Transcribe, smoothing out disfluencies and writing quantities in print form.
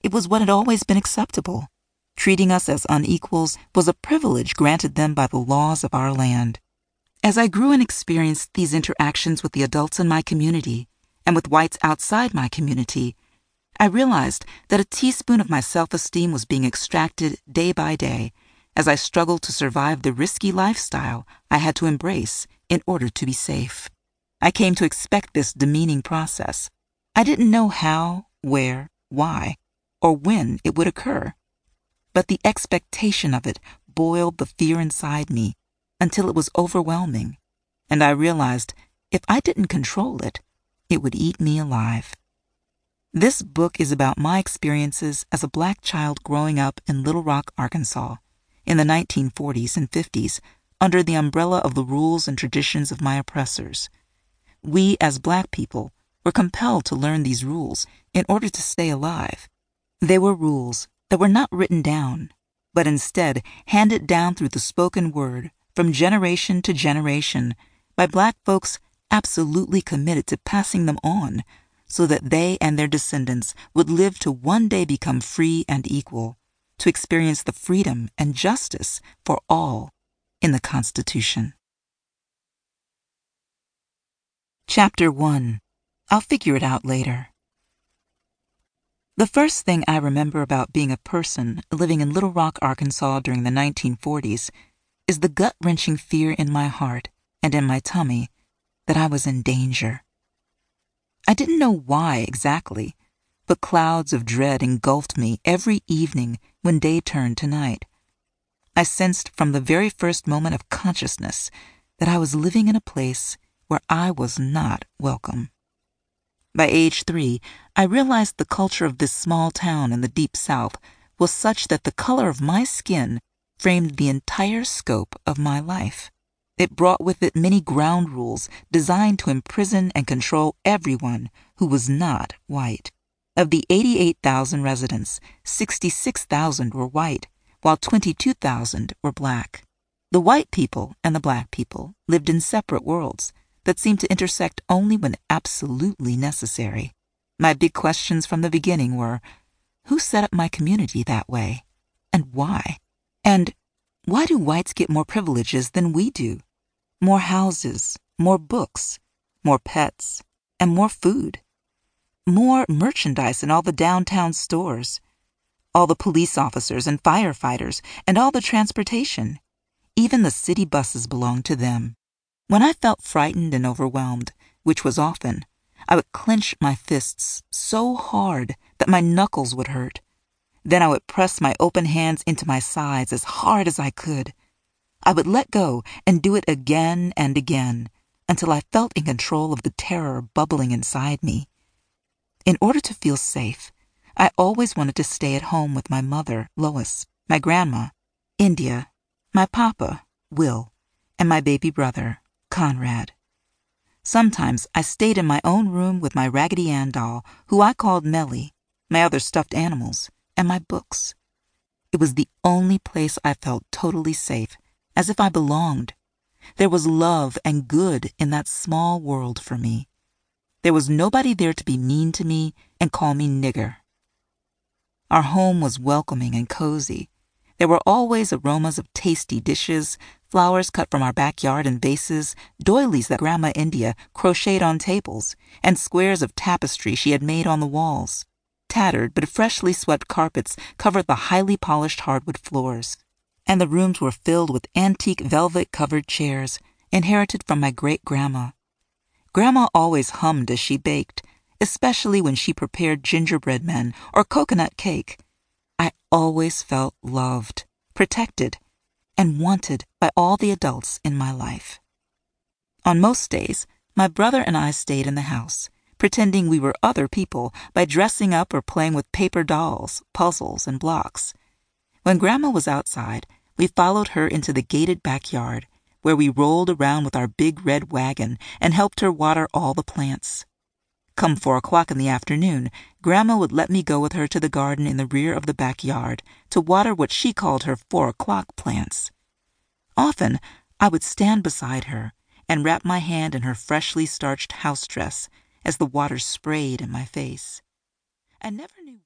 It was what had always been acceptable. Treating us as unequals was a privilege granted them by the laws of our land. As I grew and experienced these interactions with the adults in my community and with whites outside my community, I realized that a teaspoon of my self-esteem was being extracted day by day as I struggled to survive the risky lifestyle I had to embrace in order to be safe. I came to expect this demeaning process. I didn't know how, where, why, or when it would occur. But the expectation of it boiled the fear inside me until it was overwhelming, and I realized if I didn't control it, it would eat me alive. This book is about my experiences as a Black child growing up in Little Rock, Arkansas, in the 1940s and 50s, under the umbrella of the rules and traditions of my oppressors. We, as Black people, were compelled to learn these rules in order to stay alive. They were rules that were not written down, but instead handed down through the spoken word from generation to generation by Black folks absolutely committed to passing them on so that they and their descendants would live to one day become free and equal, to experience the freedom and justice for all in the Constitution. Chapter 1. I'll figure it out later. The first thing I remember about being a person living in Little Rock, Arkansas during the 1940s is the gut-wrenching fear in my heart and in my tummy that I was in danger. I didn't know why exactly, but clouds of dread engulfed me every evening when day turned to night. I sensed from the very first moment of consciousness that I was living in a place where I was not welcome. By age 3, I realized the culture of this small town in the Deep South was such that the color of my skin framed the entire scope of my life. It brought with it many ground rules designed to imprison and control everyone who was not white. Of the 88,000 residents, 66,000 were white, while 22,000 were Black. The white people and the Black people lived in separate worlds that seemed to intersect only when absolutely necessary. My big questions from the beginning were, who set up my community that way? And why? And why do whites get more privileges than we do? More houses, more books, more pets, and more food. More merchandise in all the downtown stores. All the police officers and firefighters, and all the transportation. Even the city buses belonged to them. When I felt frightened and overwhelmed, which was often, I would clench my fists so hard that my knuckles would hurt. Then I would press my open hands into my sides as hard as I could. I would let go and do it again and again until I felt in control of the terror bubbling inside me. In order to feel safe, I always wanted to stay at home with my mother, Lois, my grandma, India, my papa, Will, and my baby brother, Conrad. Sometimes I stayed in my own room with my Raggedy Ann doll, who I called Melly, my other stuffed animals, and my books. It was the only place I felt totally safe, as if I belonged. There was love and good in that small world for me. There was nobody there to be mean to me and call me nigger. Our home was welcoming and cozy. There were always aromas of tasty dishes, flowers cut from our backyard in vases, doilies that Grandma India crocheted on tables, and squares of tapestry she had made on the walls. Tattered but freshly swept carpets covered the highly polished hardwood floors, and the rooms were filled with antique velvet-covered chairs inherited from my great-grandma. Grandma always hummed as she baked, especially when she prepared gingerbread men or coconut cake. I always felt loved, protected, and wanted by all the adults in my life. On most days, my brother and I stayed in the house, pretending we were other people by dressing up or playing with paper dolls, puzzles, and blocks. When Grandma was outside, we followed her into the gated backyard, where we rolled around with our big red wagon and helped her water all the plants. Come 4 o'clock in the afternoon, Grandma would let me go with her to the garden in the rear of the backyard to water what she called her 4 o'clock plants. Often, I would stand beside her and wrap my hand in her freshly starched house dress as the water sprayed in my face. I never knew